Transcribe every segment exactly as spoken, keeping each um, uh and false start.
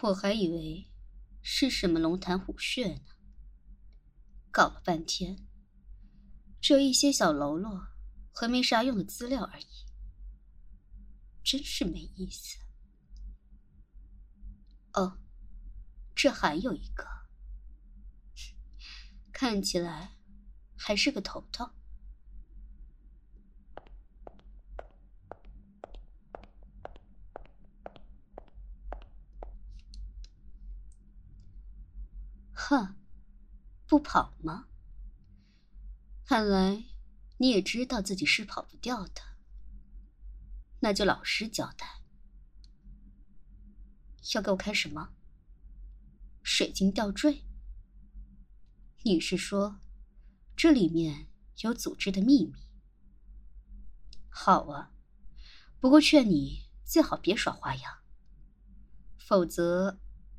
我还以为是什么龙潭虎穴呢，搞了半天，只有一些小喽啰和没啥用的资料而已，真是没意思。哦，这还有一个，看起来还是个头头。哼，不跑吗？看来你也知道自己是跑不掉的，那就老实交代。要给我看什么？水晶吊坠？你是说这里面有组织的秘密？好啊，不过劝你最好别耍花样，否则……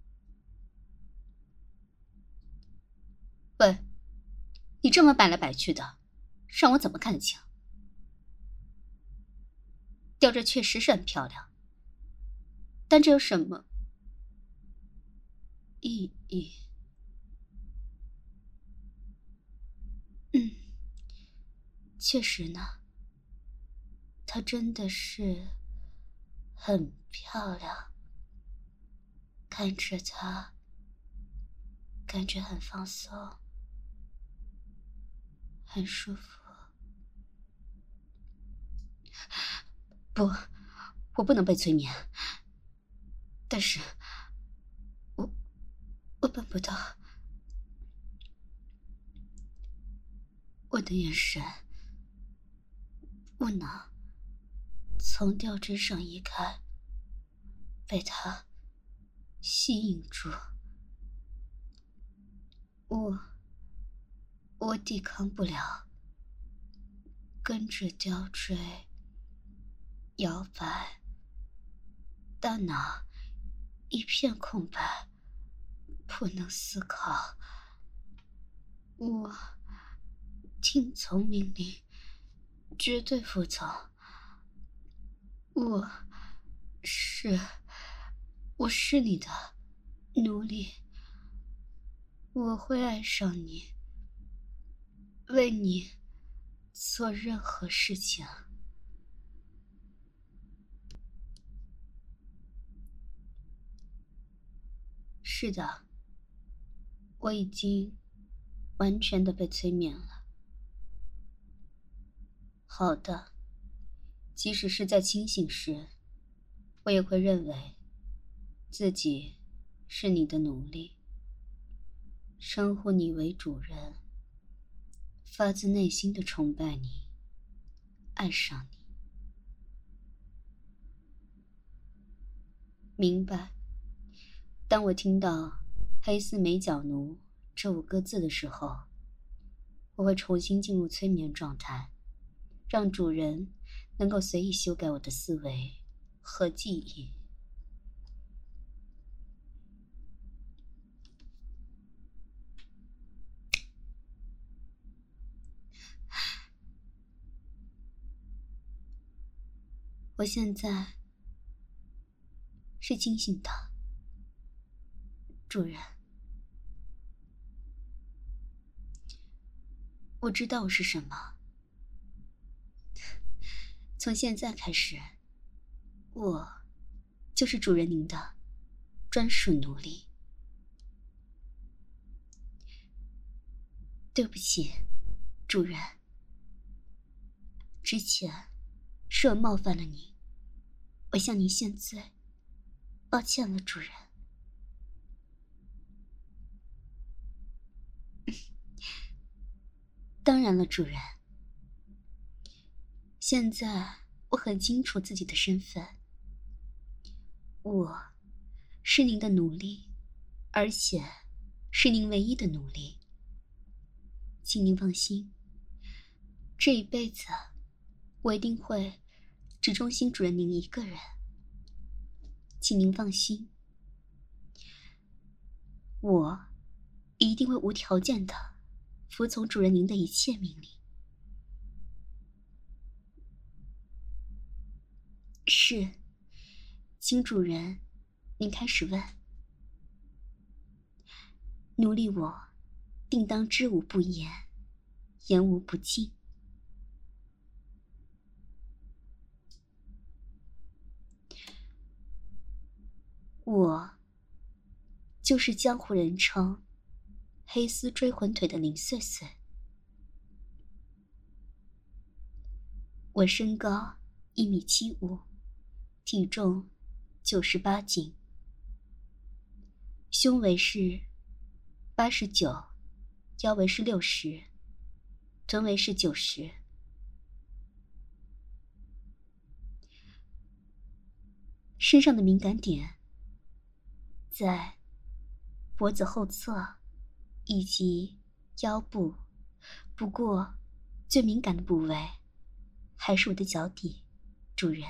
喂，你这么摆来摆去的，让我怎么看得清？吊坠确实是很漂亮，但这有什么意义？嗯，确实呢，她真的是很漂亮，看着她，感觉很放松，很舒服。不，我不能被催眠，但是我我办不到。我的眼神不能从吊坠上移开，被它吸引住。我我抵抗不了，跟着吊坠摇摆，大脑一片空白，不能思考。我听从命令，绝对服从。我是我是你的奴隶，我会爱上你，为你做任何事情。是的，我已经完全的被催眠了。好的，即使是在清醒时，我也会认为自己是你的奴隶，称呼你为主人，发自内心的崇拜你，爱上你。明白。当我听到黑丝美角奴这五个字的时候，我会重新进入催眠状态，让主人能够随意修改我的思维和记忆。我现在是清醒的，主人。我知道我是什么。从现在开始，我就是主人您的专属奴隶。对不起，主人，之前是我冒犯了您，我向您献罪，抱歉了，主人。当然了，主人。现在我很清楚自己的身份，我是您的奴隶，而且是您唯一的奴隶。请您放心，这一辈子我一定会只忠心主人您一个人。请您放心，我一定会无条件的服从主人您的一切命令。是，请主人您开始问。 奴隶我定当知无不言，言无不尽。我就是江湖人称黑丝追魂腿的林碎碎。我身高一米七五，体重九十八斤，胸围是八十九，腰围是六十，臀围是九十。身上的敏感点在脖子后侧以及腰部，不过最敏感的部位还是我的脚底，主人。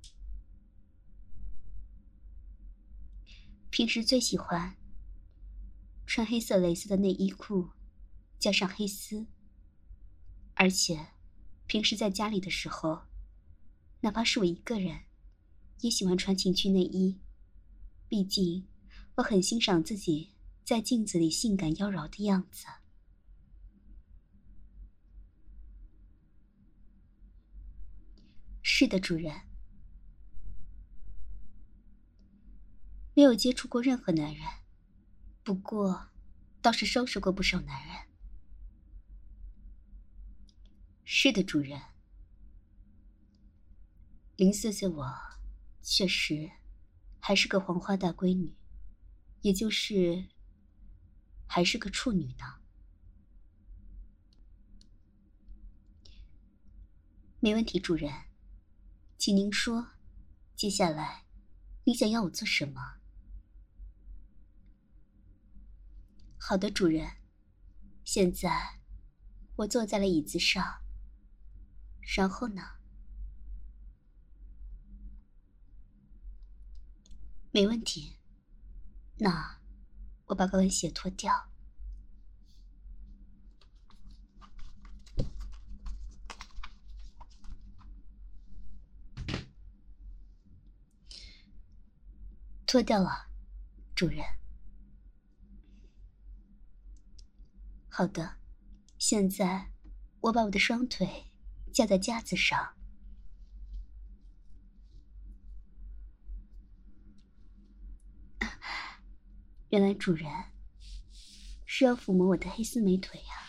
平时最喜欢穿黑色蕾丝的内衣裤，加上黑丝，而且平时在家里的时候，哪怕是我一个人，也喜欢穿情趣内衣。毕竟我很欣赏自己在镜子里性感妖娆的样子。是的，主人。没有接触过任何男人，不过倒是收拾过不少男人。是的，主人。林碎碎我确实还是个黄花大闺女，也就是还是个处女呢。没问题，主人。请您说，接下来你想要我做什么？好的，主人。现在我坐在了椅子上，然后呢？没问题。那我把高跟鞋脱掉。脱掉了，主人。好的，现在我把我的双腿架在架子上。原来主人是要抚摸我的黑丝美腿呀。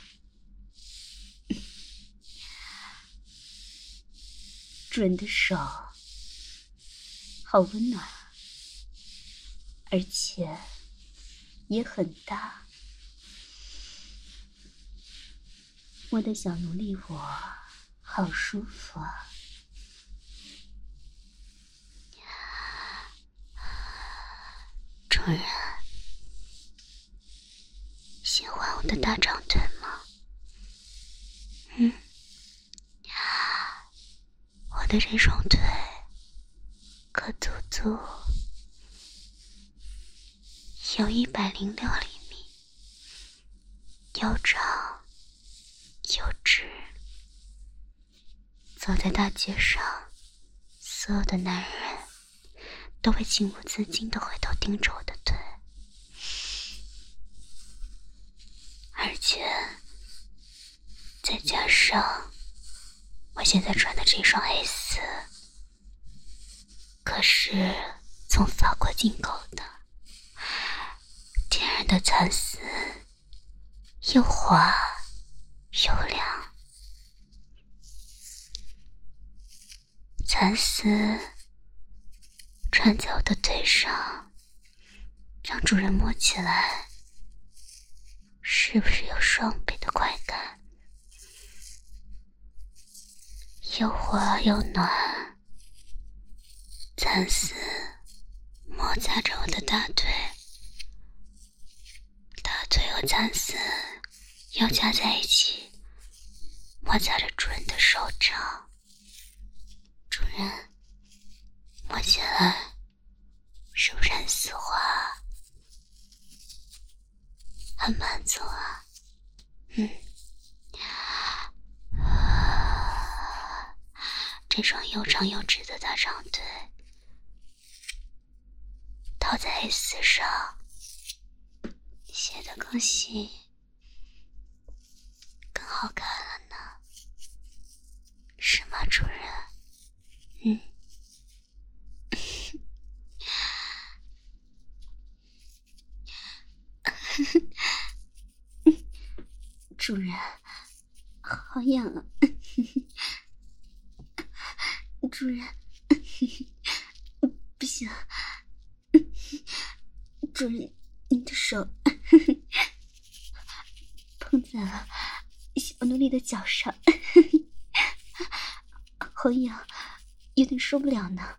主人的手好温暖，而且也很大。我的小奴隶我好舒服啊。主人喜欢我的大长腿吗？嗯，我的这双腿可足足有一百零六厘米，又长又直。走在大街上，所有的男人都会情不自禁地回头盯着我的腿，而且再加上我现在穿的这双黑丝，可是从法国进口的，天然的蚕丝，又滑又凉。蚕丝穿在我的腿上，让主人摸起来，是不是有双倍的快感？又滑又暖，蚕丝摩擦着我的大腿，大腿和蚕丝又夹在一起，摩擦着主人的手掌。主人摸起来是不是很丝滑？很满足啊。嗯，这双又长又直的大长腿套在黑丝上， 写的更细更好看了呢，是吗，主人？嗯。 主人，好痒啊！主人，不行，主人，你的手碰在了小奴隶的脚上，好痒，有点受不了呢。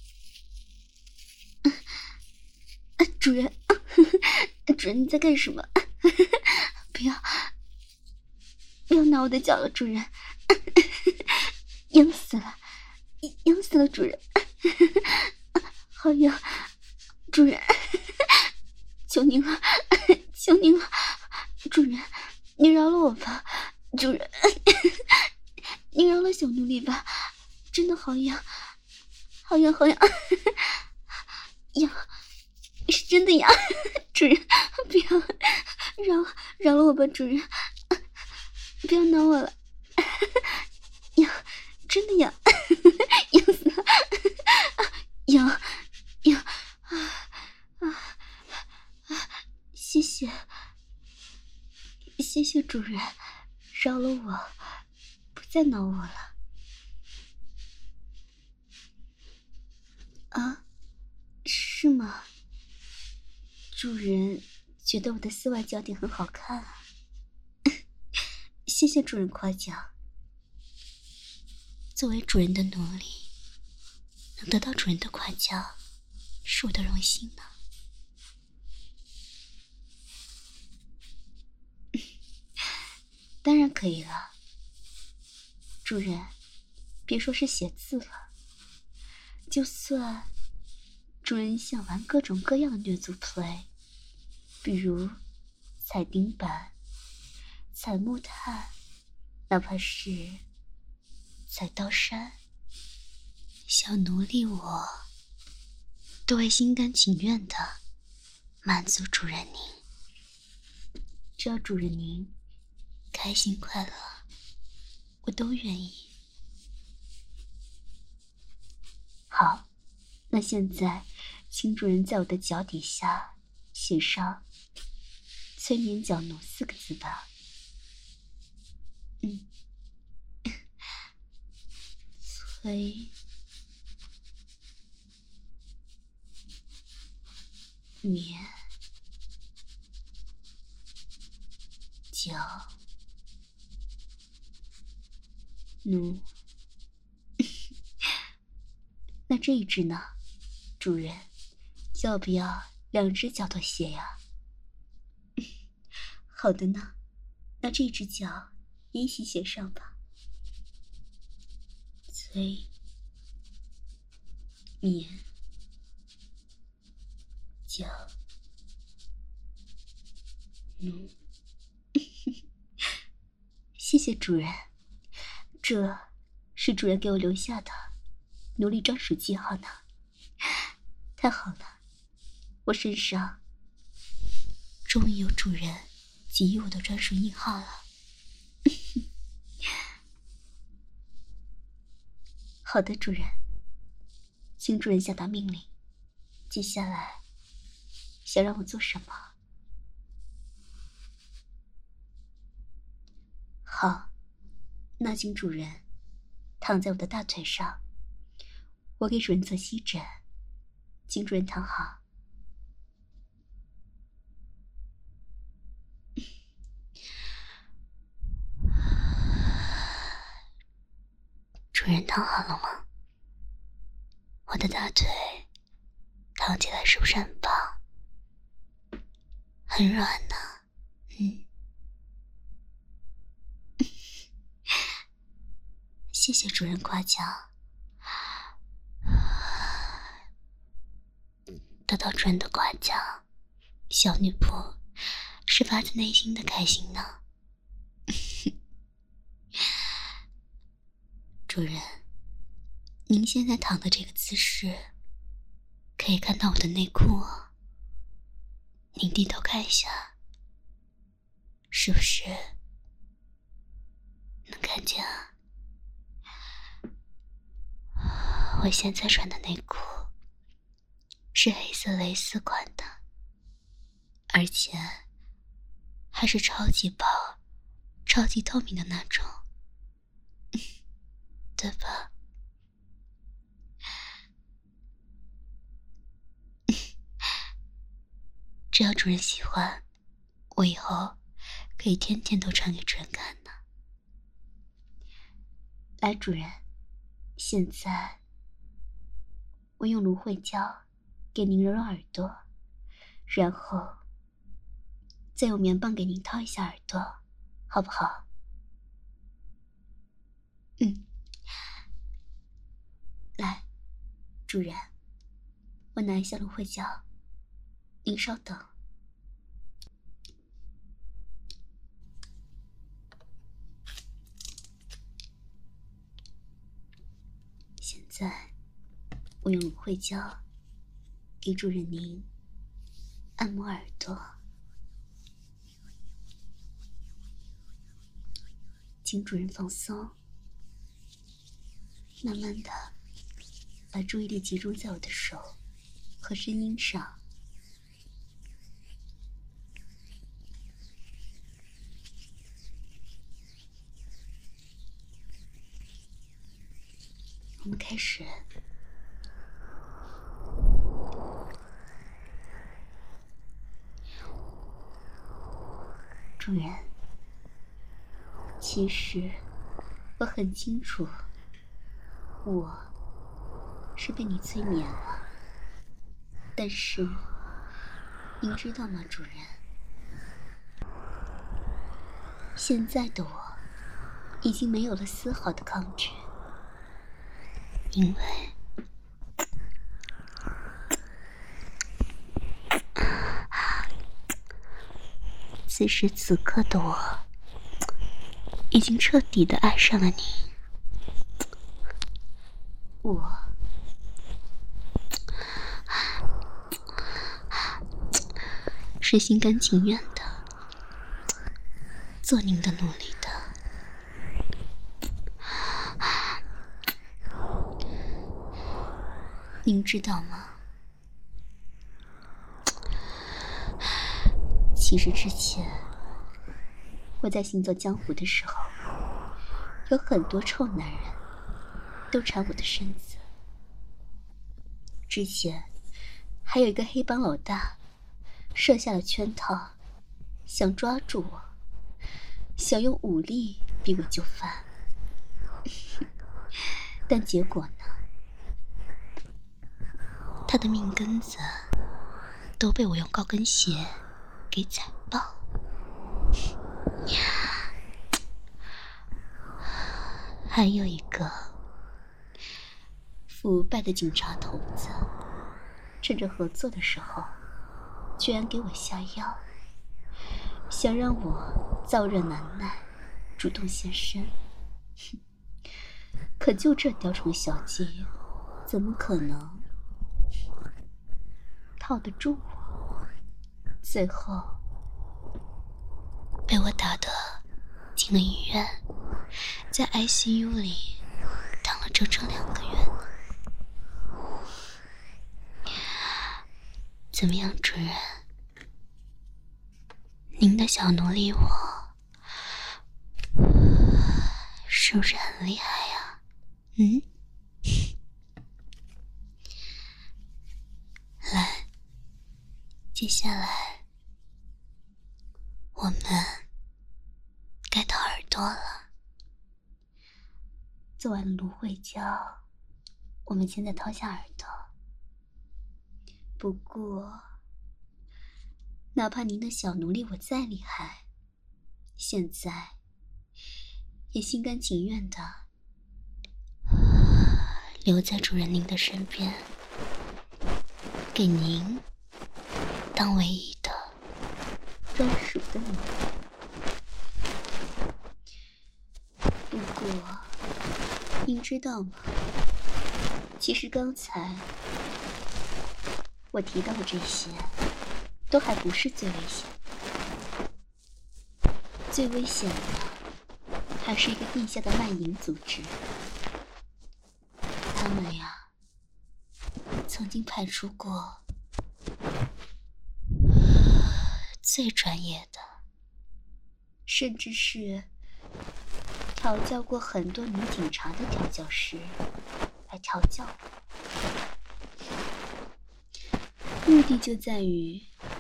主人，主人你在干什么？不要，不要挠我的脚了，主人，痒死了，痒死了，主人，好痒，主人，求您了，求您了，主人，你饶了我吧，主人，你饶了小奴隶吧，真的好痒，好痒，好痒，痒，是真的痒，主人，不要，饶饶了我吧，主人，不要挠我了，痒，真的痒，痒死了，痒，痒，啊啊啊！谢谢，谢谢主人，饶了我，不再挠我了。啊，是吗？主人觉得我的丝袜脚底很好看啊，谢谢主人夸奖。作为主人的奴隶，能得到主人的夸奖，是我的荣幸呢。当然可以了，主人，别说是写字了，就算主人想玩各种各样的虐族 play， 比如踩钉板、踩木炭，哪怕是踩刀山，小奴隶我都会心甘情愿的满足主人您，只要主人您开心快乐，我都愿意。好，那现在请主人在我的脚底下写上催眠脚奴四个字吧。嗯，催眠脚奴。那这一只呢，主人，要不要两只脚都写呀？好的呢，那这只脚也一起写上吧。催眠脚奴。谢谢主人，这是主人给我留下的奴隶专属记号呢。太好了，我身上终于有主人给予我的专属印号了。好的，主人，请主人下达命令，接下来想让我做什么？好，那请主人躺在我的大腿上，我给主人做吸枕，请主人躺好。 主人躺好了吗？我的大腿躺起来是不是很棒？很软呢，嗯。 谢谢主人夸奖。 得到主人的夸奖，小女仆是发自内心的开心呢。主人，您现在躺的这个姿势，可以看到我的内裤哦。您低头看一下， 是不是能看见啊？我现在穿的内裤是黑色蕾丝款的，而且还是超级薄、超级透明的那种，对吧？只要主人喜欢，我以后可以天天都穿给主人看呢。来，主人，现在我用芦荟胶给您揉揉耳朵，然后再用棉棒给您掏一下耳朵，好不好？嗯。来，主人，我拿一下芦荟胶，您稍等。现在我用芦荟胶给主人您按摩耳朵，请主人放松，慢慢的把注意力集中在我的手和声音上。我们开始。主人，其实我很清楚，我是被你催眠了，但是您知道吗，主人？现在的我已经没有了丝毫的抗拒，因为此时此刻的我已经彻底的爱上了你。我是心甘情愿的做您的奴隶的。您知道吗？其实之前我在行走江湖的时候，有很多臭男人都缠我的身子。之前还有一个黑帮老大设下了圈套，想抓住我，想用武力逼我就范。但结果呢？他的命根子都被我用高跟鞋给踩爆。还有一个腐败的警察头子，趁着合作的时候居然给我下药，想让我燥热难耐，主动献身。可就这雕虫小技，怎么可能套得住我？最后被我打得进了医院，在 I C U 里躺了整整两个月呢。怎么样，主人？您的小奴隶我是不是很厉害呀？嗯？来，接下来我们该掏耳朵了。做完了芦荟胶，我们现在掏下耳朵。不过哪怕您的小奴隶我再厉害，现在也心甘情愿的留在主人您的身边，给您当唯一的专属的女人。不过您知道吗？其实刚才我提到的这些都还不是最危险的。 最危险的还是一个地下的卖淫组织。他们呀，曾经派出过最专业的，甚至是调教过很多女警察的调教师来调教我，目的就在于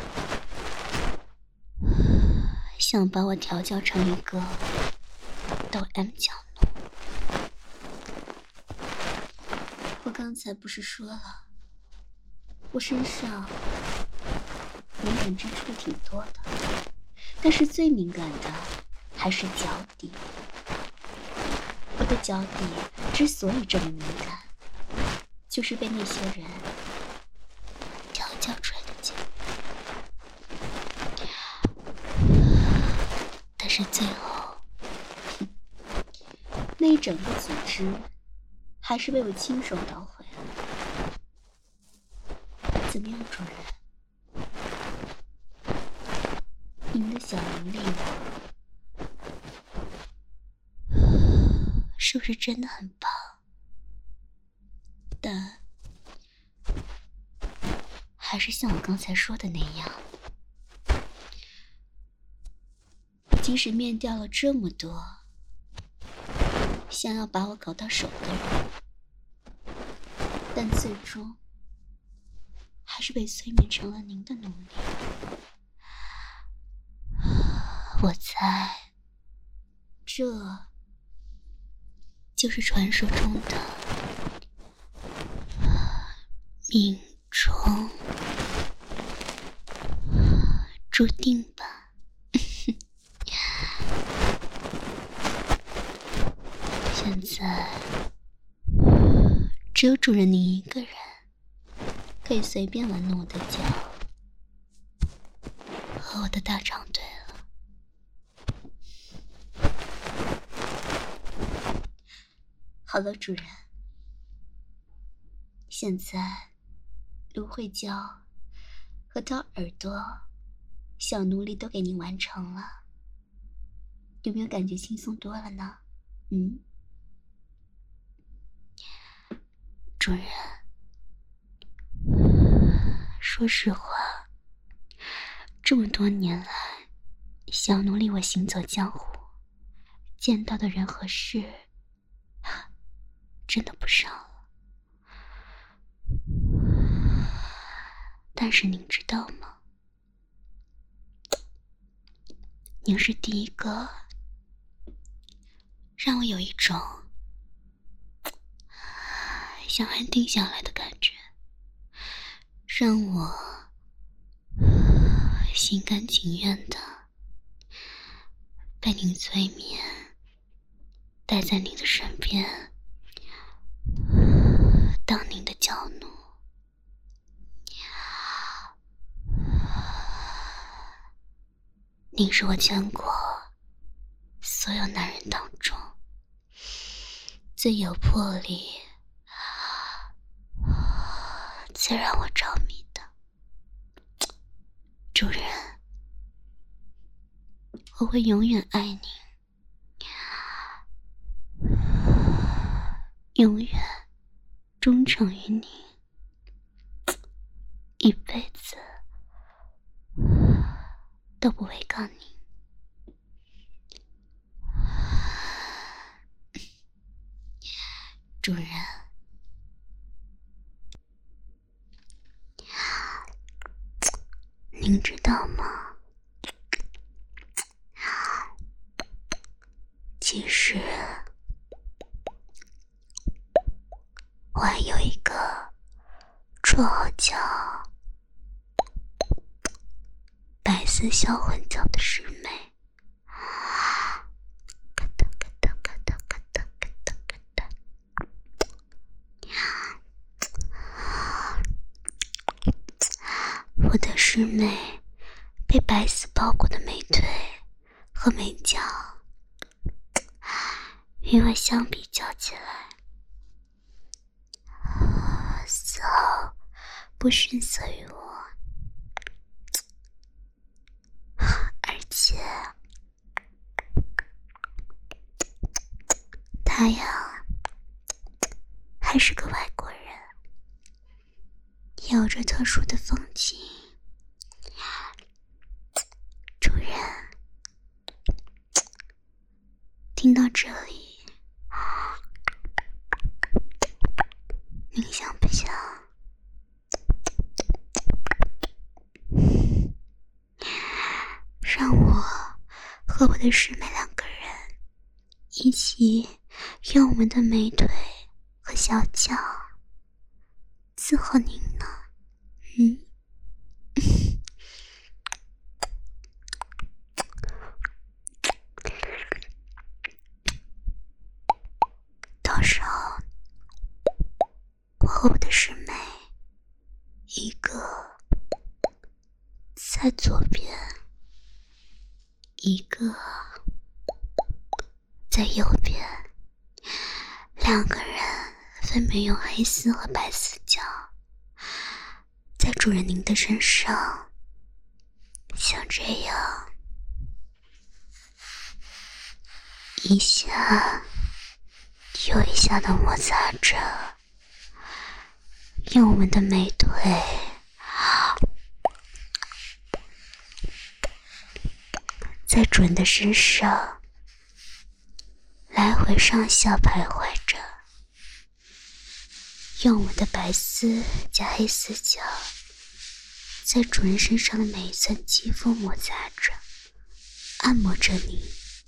想把我调教成一个抖 M 角奴。我刚才不是说了，我身上敏感之处挺多的，但是最敏感的还是脚底。我的脚底之所以这么敏感，就是被那些人调教出来的结果。但是最后，那一整个组织还是被我亲手捣毁了。怎么样，主人？您的小奴隶是不是真的很棒？但还是像我刚才说的那样，即使面掉了这么多想要把我搞到手的人，但最终还是被催眠成了您的奴隶。我猜，这就是传说中的命中注定吧。现在只有主人您一个人可以随便玩弄我的脚和我的大长腿了。好了，主人，现在芦荟胶和掏耳朵小奴隶都给您完成了，有没有感觉轻松多了呢？嗯，主人，说实话，这么多年来，小奴隶我行走江湖，见到的人和事真的不少了。但是您知道吗？您是第一个让我有一种想安定下来的感觉，让我心甘情愿的被您催眠，待在您的身边，当您的脚奴。您是我见过所有男人当中最有魄力、最让我着迷的。主人，我会永远爱您，永远忠诚于您，一辈子都不违抗您。主人，您知道吗？其实我还有一个绰号叫白丝销魂教的师妹。我的师妹被白丝包裹的美腿和美脚与我相比较起来，丝毫不逊色于我，而且他呀，还是个外国人，有着特殊的风情。主人，听到这里，您想不想让我和我的师妹两个人一起用我们的美腿和小脚伺候您呢？嗯，到时候我和我的师妹一个在左边，一个在右边，两个人分别用黑丝和白丝脚在主人您的身上，像这样一下又一下的摩擦着，用我们的美腿在主人的身上来回上下徘徊着，用我们的白丝加黑丝脚在主人身上的每一寸肌肤摩擦着，按摩着你。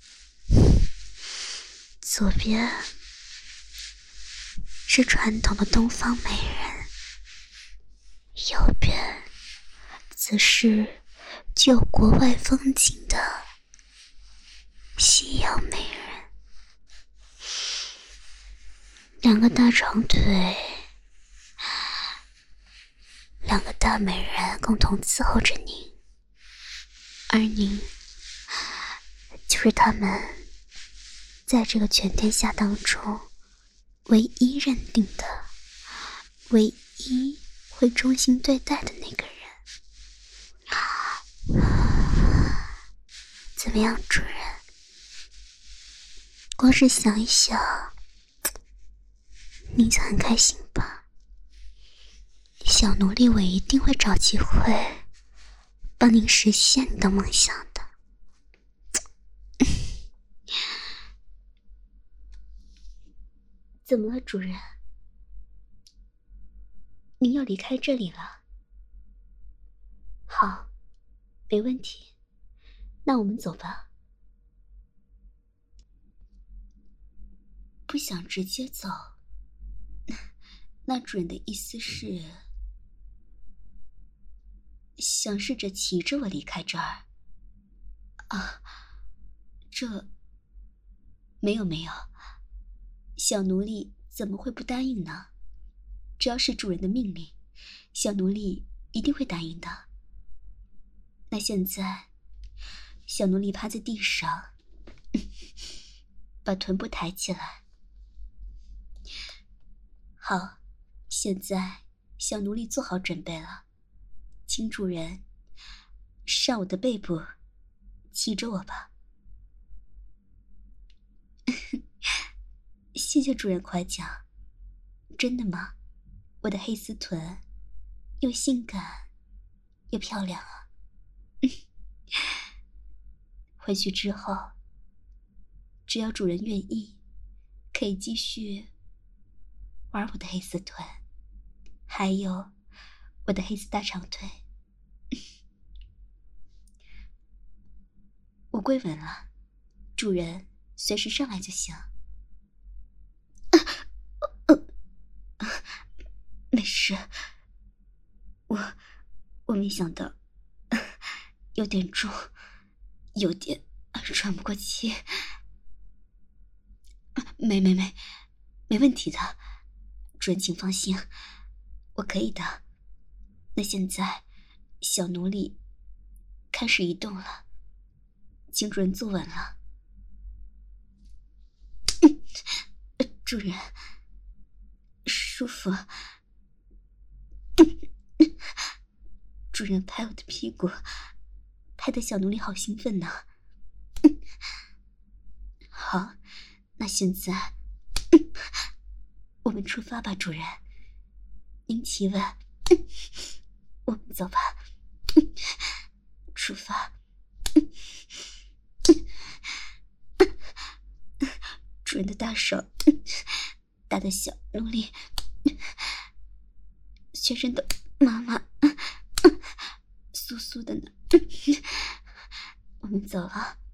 左边是传统的东方美人，右边则是具有国外风情的西洋美人。两个大长腿，两个大美人共同伺候着您，而您就是他们在这个全天下当中唯一认定的、唯一会衷心对待的那个人。怎么样，主人？光是想一想，您就很开心吧？小奴隶，我一定会找机会帮您实现你的梦想的。怎么了，主人？您要离开这里了？好，没问题，那我们走吧。不想直接走，那主人的意思是想试着骑着我离开这儿？啊，这没有没有，小奴隶怎么会不答应呢？只要是主人的命令，小奴隶一定会答应的。那现在，小奴隶趴在地上，把臀部抬起来。好，现在小奴隶做好准备了，请主人上我的背部，骑着我吧。谢谢主人夸奖。真的吗？我的黑丝臀又性感又漂亮啊。回去之后，只要主人愿意，可以继续玩我的黑丝臀，还有我的黑丝大长腿。我归稳了，主人随时上来就行。没事，我我没想到有点重，有点喘不过气。没没没，没问题的，主人请放心，我可以的。那现在小奴隶开始移动了，请主人坐稳了。主人，舒服。主人拍我的屁股，拍得小奴隶好兴奋呢。好，那现在我们出发吧，主人。您奇闻，我们走吧。出发。主人的大手搭的小奴隶全身都麻麻酥酥的呢。我们走了，